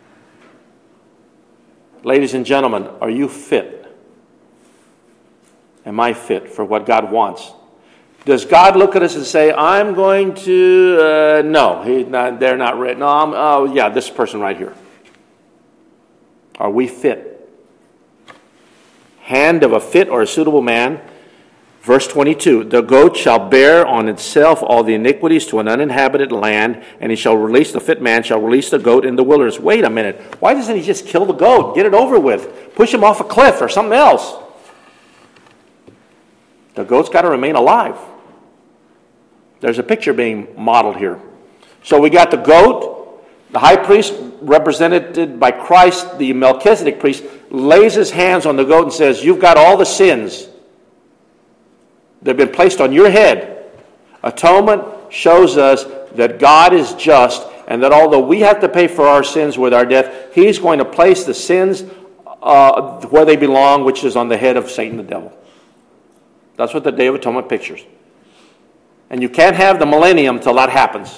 Ladies and gentlemen, are you fit? Am I fit for what God wants? Does God look at us and say, I'm going to, uh, no, he, not, they're not ready. No, I'm, oh yeah, this person right here. Are we fit? hand of a fit or a suitable man. Verse twenty-two, the goat shall bear on itself all the iniquities to an uninhabited land, and he shall release, the fit man shall release the goat in the wilderness. Wait a minute. Why doesn't he just kill the goat? Get it over with. Push him off a cliff or something else. The goat's got to remain alive. There's a picture being modeled here. So we got the goat, the high priest represented by Christ, the Melchizedek priest, lays his hands on the goat and says, you've got all the sins. They've been placed on your head. Atonement shows us that God is just, and that although we have to pay for our sins with our death, he's going to place the sins uh, where they belong, which is on the head of Satan the devil. That's what the Day of Atonement pictures. And you can't have the millennium till that happens.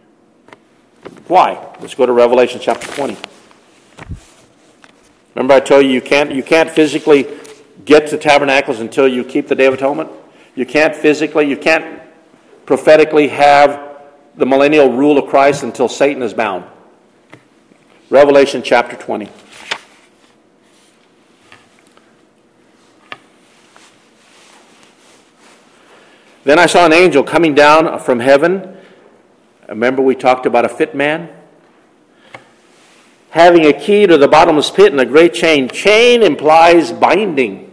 Why? Let's go to Revelation chapter twenty. Remember I told you you can't, you can't physically get to tabernacles until you keep the Day of Atonement? You can't physically, you can't prophetically have the millennial rule of Christ until Satan is bound. Revelation chapter twenty. Then I saw an angel coming down from heaven. Remember we talked about a fit man? Having a key to the bottomless pit and a great chain. Chain implies binding.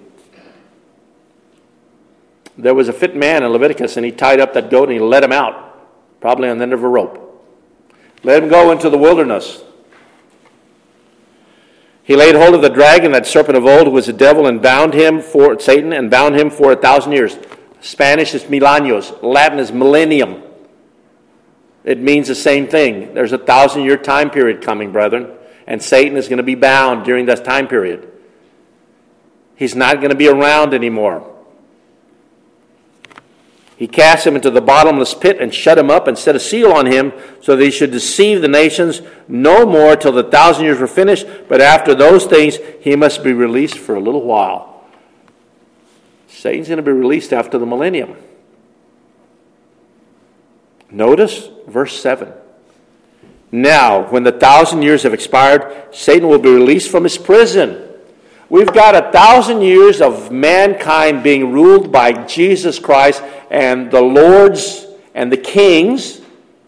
There was a fit man in Leviticus, and he tied up that goat and he let him out, probably on the end of a rope. Let him go into the wilderness. He laid hold of the dragon, that serpent of old, who was the devil, and bound him for Satan, and bound him for a thousand years. Spanish is mil años. Latin is millennium. It means the same thing. There's a thousand-year time period coming, brethren, and Satan is going to be bound during that time period. He's not going to be around anymore. He cast him into the bottomless pit and shut him up and set a seal on him so that he should deceive the nations no more till the thousand years were finished. But after those things, he must be released for a little while. Satan's going to be released after the millennium. Notice verse seven. Now, when the thousand years have expired, Satan will be released from his prison. We've got a thousand years of mankind being ruled by Jesus Christ and the lords and the kings.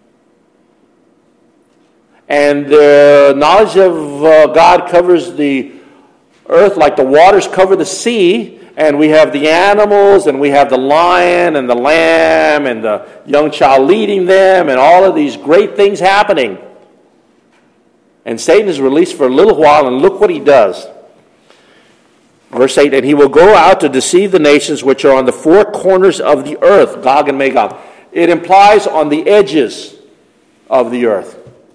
And the knowledge of uh, God covers the earth like the waters cover the sea. And we have the animals, and we have the lion and the lamb and the young child leading them, and all of these great things happening. And Satan is released for a little while, and look what he does. Verse eight, and he will go out to deceive the nations which are on the four corners of the earth, Gog and Magog. It implies on the edges of the earth.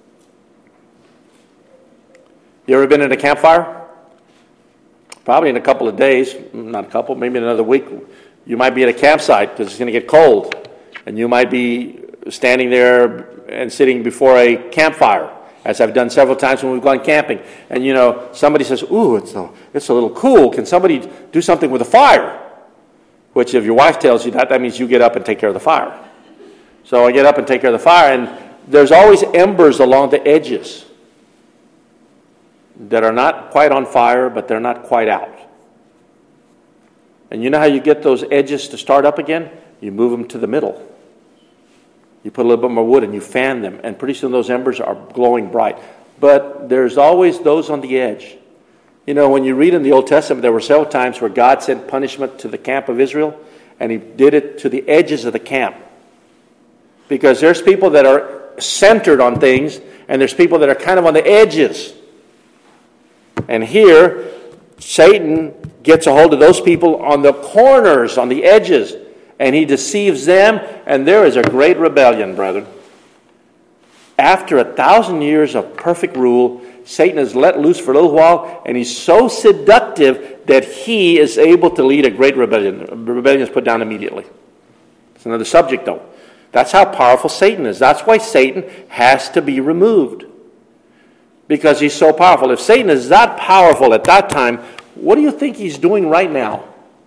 You ever been in a campfire? Probably in a couple of days, not a couple, maybe another week, you might be at a campsite because it's going to get cold. And you might be standing there and sitting before a campfire, as I've done several times when we've gone camping. And, you know, somebody says, ooh, it's a, it's a little cool. Can somebody do something with a fire? Which, if your wife tells you that, that means you get up and take care of the fire. So I get up and take care of the fire, and there's always embers along the edges that are not quite on fire, but they're not quite out. And you know how you get those edges to start up again? You move them to the middle. You put a little bit more wood and you fan them, and pretty soon those embers are glowing bright. But there's always those on the edge. You know, when you read in the Old Testament, there were several times where God sent punishment to the camp of Israel, and he did it to the edges of the camp. Because there's people that are centered on things, and there's people that are kind of on the edges. And here, Satan gets a hold of those people on the corners, on the edges, and he deceives them, and there is a great rebellion, brethren. After a thousand years of perfect rule, Satan is let loose for a little while, and he's so seductive that he is able to lead a great rebellion. The rebellion is put down immediately. It's another subject, though. That's how powerful Satan is. That's why Satan has to be removed. Because he's so powerful. If Satan is that powerful at that time, what do you think he's doing right now?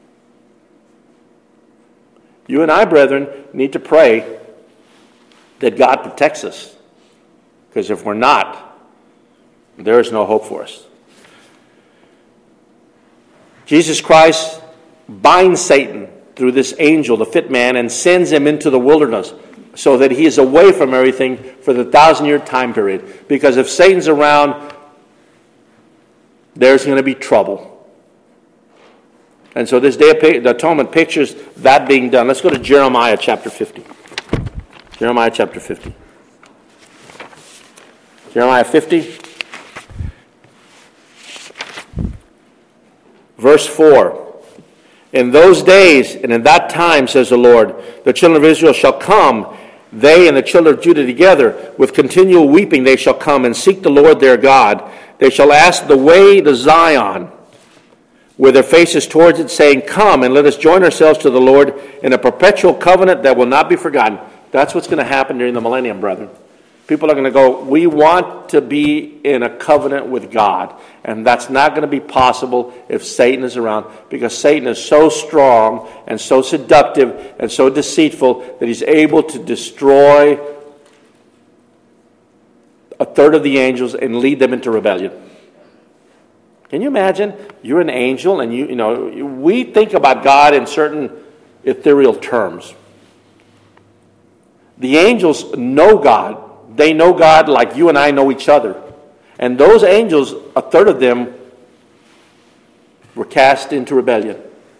You and I, brethren, need to pray that God protects us. Because if we're not, there is no hope for us. Jesus Christ binds Satan through this angel, the fit man, and sends him into the wilderness so that he is away from everything for the thousand-year time period. Because if Satan's around, there's going to be trouble. And so this Day of Atonement pictures that being done. Let's go to Jeremiah chapter fifty. Jeremiah chapter fifty. Jeremiah fifty. Verse four. In those days and in that time, says the Lord, the children of Israel shall come, they and the children of Judah together, with continual weeping they shall come and seek the Lord their God. They shall ask the way to Zion, with their faces towards it, saying, come and let us join ourselves to the Lord in a perpetual covenant that will not be forgotten. That's what's going to happen during the millennium, brethren. People are going to go, we want to be in a covenant with God. And that's not going to be possible if Satan is around, because Satan is so strong and so seductive and so deceitful that he's able to destroy a third of the angels and lead them into rebellion. Can you imagine? You're an angel, and you, you know, we think about God in certain ethereal terms. The angels know God. They know God like you and I know each other. And those angels, a third of them, were cast into rebellion.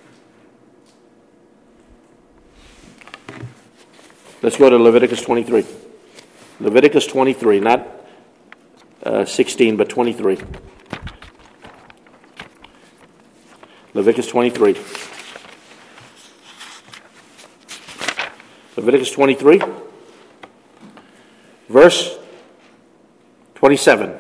Let's go to Leviticus twenty-three. Leviticus twenty-three, not uh, sixteen, but twenty-three. Leviticus twenty-three. Leviticus twenty-three, verse twenty-seven.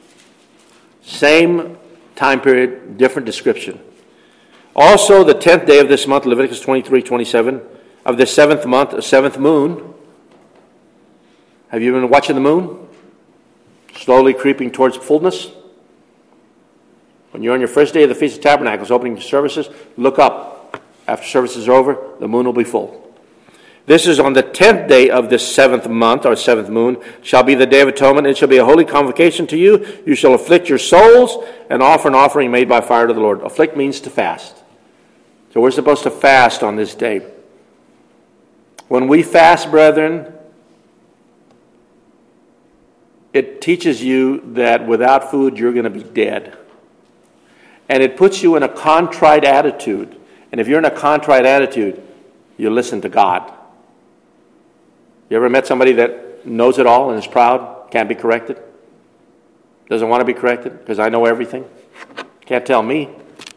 Same time period, different description. Also, the tenth day of this month, Leviticus twenty-three, twenty-seven, of the seventh month, the seventh moon. Have you been watching the moon? Slowly creeping towards fullness. When you're on your first day of the Feast of Tabernacles, opening services, look up. After services are over, the moon will be full. This is on the tenth day of this seventh month, or seventh moon, shall be the Day of Atonement. It shall be a holy convocation to you. You shall afflict your souls and offer an offering made by fire to the Lord. Afflict means to fast. So we're supposed to fast on this day. When we fast, brethren, it teaches you that without food you're going to be dead. And it puts you in a contrite attitude. And if you're in a contrite attitude, you listen to God. You ever met somebody that knows it all and is proud, can't be corrected? Doesn't want to be corrected because I know everything? Can't tell me.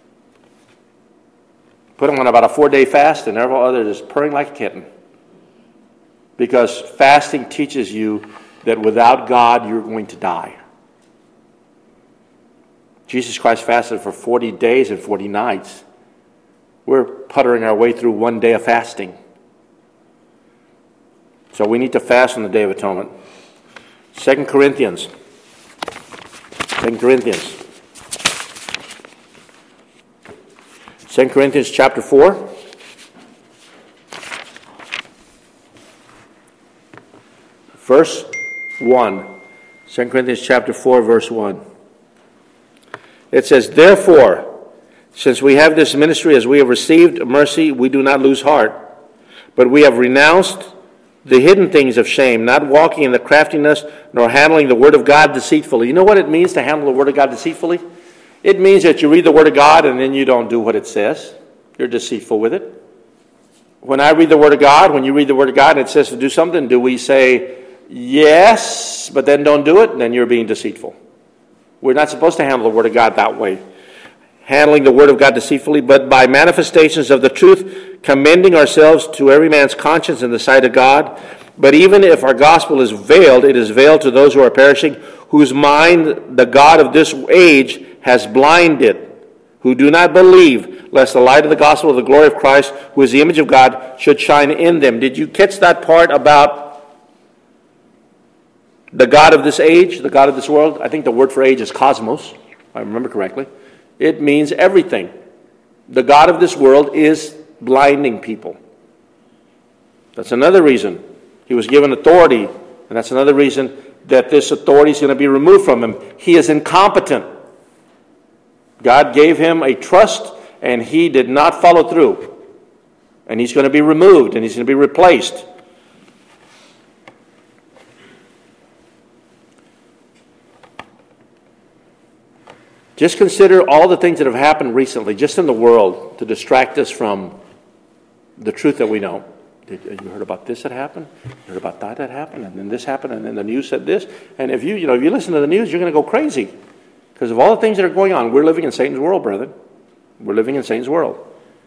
Put them on about a four-day fast and every other is purring like a kitten. Because fasting teaches you that without God you're going to die. Jesus Christ fasted for forty days and forty nights. We're puttering our way through one day of fasting. So we need to fast on the Day of Atonement. Second Corinthians. Second Corinthians. Second Corinthians chapter four. Verse one. Second Corinthians chapter four, verse one. It says, therefore, since we have this ministry, as we have received mercy, we do not lose heart. But we have renounced the hidden things of shame, not walking in the craftiness, nor handling the word of God deceitfully. You know what it means to handle the word of God deceitfully? It means that you read the word of God and then you don't do what it says. You're deceitful with it. When I read the word of God, when you read the word of God and it says to do something, do we say, yes, but then don't do it? And then you're being deceitful. We're not supposed to handle the word of God that way. Handling the word of God deceitfully, but by manifestations of the truth, commending ourselves to every man's conscience in the sight of God. But even if our gospel is veiled, it is veiled to those who are perishing, whose mind the God of this age has blinded, who do not believe, lest the light of the gospel of the glory of Christ, who is the image of God, should shine in them. Did you catch that part about the God of this age, the God of this world? I think the word for age is cosmos, if I remember correctly. It means everything. The God of this world is blinding people. That's another reason he was given authority, and that's another reason that this authority is going to be removed from him. He is incompetent. God gave him a trust and he did not follow through. And he's going to be removed, and he's going to be replaced. Just consider all the things that have happened recently, just in the world, to distract us from the truth that we know. Did you heard about this that happened? You heard about that that happened? And then this happened, and then the news said this. And if you, you know, if you listen to the news, you're going to go crazy. Because of all the things that are going on. We're living in Satan's world, brethren. We're living in Satan's world.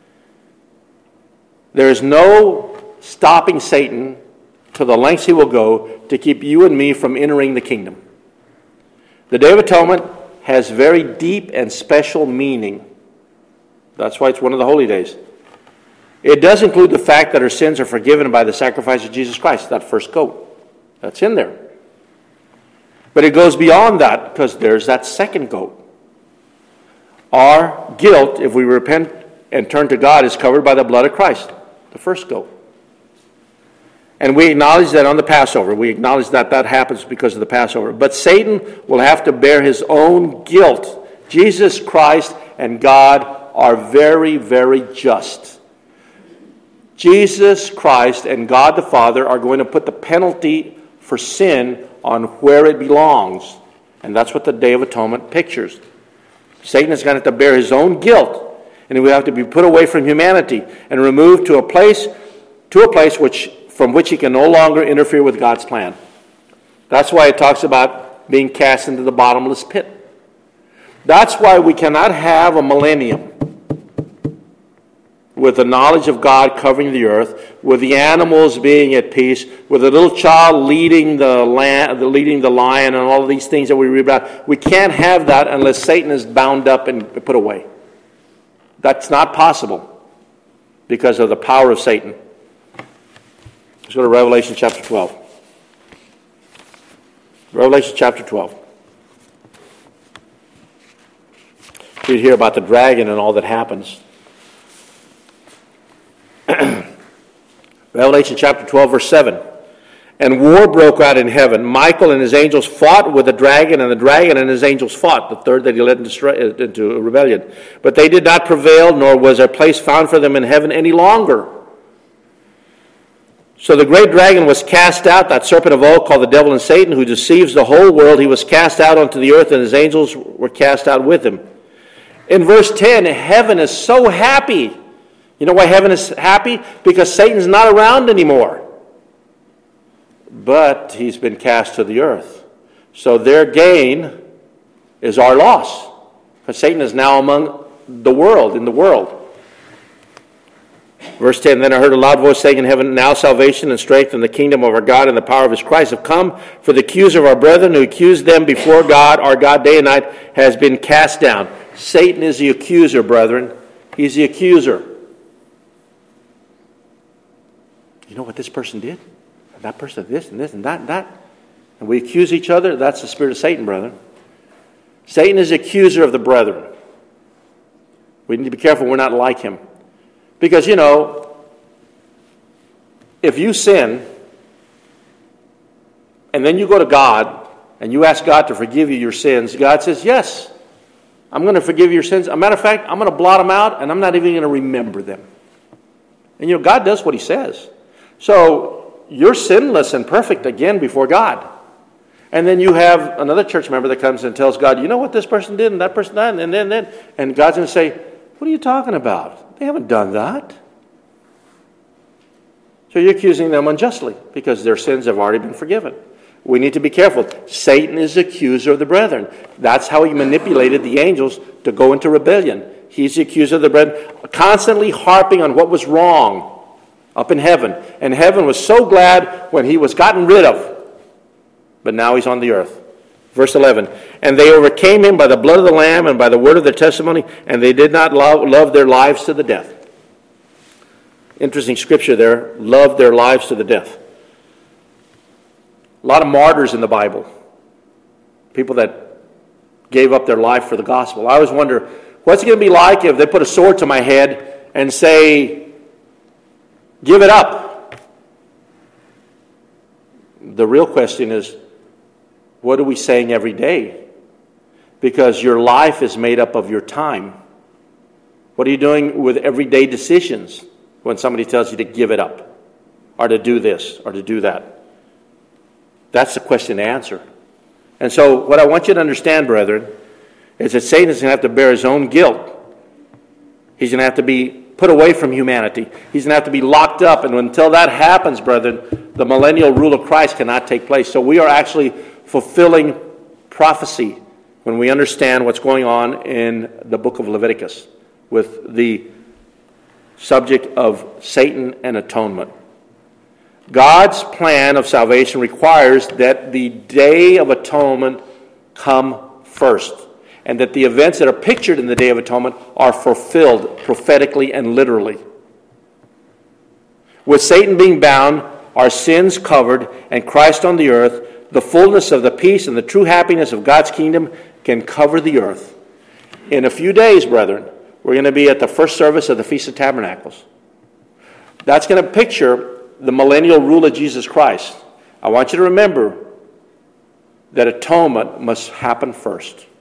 There is no stopping Satan to the lengths he will go to keep you and me from entering the kingdom. The Day of Atonement has very deep and special meaning. That's why it's one of the holy days. It does include the fact that our sins are forgiven by the sacrifice of Jesus Christ, that first goat. That's in there. But it goes beyond that, because there's that second goat. Our guilt, if we repent and turn to God, is covered by the blood of Christ, the first goat. And we acknowledge that on the Passover. We acknowledge that that happens because of the Passover. But Satan will have to bear his own guilt. Jesus Christ and God are very, very just. Jesus Christ and God the Father are going to put the penalty for sin on where it belongs. And that's what the Day of Atonement pictures. Satan is going to have to bear his own guilt, and he will have to be put away from humanity and removed to a place, to a place which from which he can no longer interfere with God's plan. That's why it talks about being cast into the bottomless pit. That's why we cannot have a millennium with the knowledge of God covering the earth, with the animals being at peace, with a little child leading the lamb, leading the lion, and all of these things that we read about. We can't have that unless Satan is bound up and put away. That's not possible because of the power of Satan. Let's go to Revelation chapter twelve. Revelation chapter twelve. You hear about the dragon and all that happens. Revelation chapter twelve, verse seven. And war broke out in heaven. Michael and his angels fought with the dragon, and the dragon and his angels fought, the third that he led into, into rebellion. But they did not prevail, nor was a place found for them in heaven any longer. So the great dragon was cast out, that serpent of old called the devil and Satan, who deceives the whole world. He was cast out onto the earth, and his angels were cast out with him. In verse ten, heaven is so happy. You know why heaven is happy? Because Satan's not around anymore. But he's been cast to the earth. So their gain is our loss. Because Satan is now among the world, in the world. Verse ten, then I heard a loud voice saying in heaven, now salvation and strength and the kingdom of our God and the power of his Christ have come. For the accuser of our brethren who accused them before God, our God, day and night, has been cast down. Satan is the accuser, brethren. He's the accuser. You know what this person did? That person did this and this and that and that. And we accuse each other. That's the spirit of Satan, brethren. Satan is the accuser of the brethren. We need to be careful we're not like him. Because, you know, if you sin and then you go to God and you ask God to forgive you your sins, God says, yes, I'm going to forgive your sins. As a matter of fact, I'm going to blot them out and I'm not even going to remember them. And, you know, God does what he says. So you're sinless and perfect again before God. And then you have another church member that comes and tells God, you know what this person did and that person did, and then, then, and God's going to say, what are you talking about? They haven't done that. So you're accusing them unjustly because their sins have already been forgiven. We need to be careful. Satan is the accuser of the brethren. That's how he manipulated the angels to go into rebellion. He's the accuser of the brethren, constantly harping on what was wrong up in heaven. And heaven was so glad when he was gotten rid of. But now he's on the earth. Verse eleven, and they overcame him by the blood of the Lamb and by the word of their testimony, and they did not love, love their lives to the death. Interesting scripture there, loved their lives to the death. A lot of martyrs in the Bible. People that gave up their life for the gospel. I always wonder, what's it going to be like if they put a sword to my head and say, give it up? The real question is, what are we saying every day? Because your life is made up of your time. What are you doing with everyday decisions when somebody tells you to give it up, or to do this, or to do that? That's the question to answer. And so what I want you to understand, brethren, is that Satan is going to have to bear his own guilt. He's going to have to be put away from humanity. He's going to have to be locked up. And until that happens, brethren, the millennial rule of Christ cannot take place. So we are actually fulfilling prophecy when we understand what's going on in the book of Leviticus with the subject of Satan and atonement. God's plan of salvation requires that the Day of Atonement come first, and that the events that are pictured in the Day of Atonement are fulfilled prophetically and literally. With Satan being bound, our sins covered, and Christ on the earth, the fullness of the peace and the true happiness of God's kingdom can cover the earth. In a few days, brethren, we're going to be at the first service of the Feast of Tabernacles. That's going to picture the millennial rule of Jesus Christ. I want you to remember that atonement must happen first.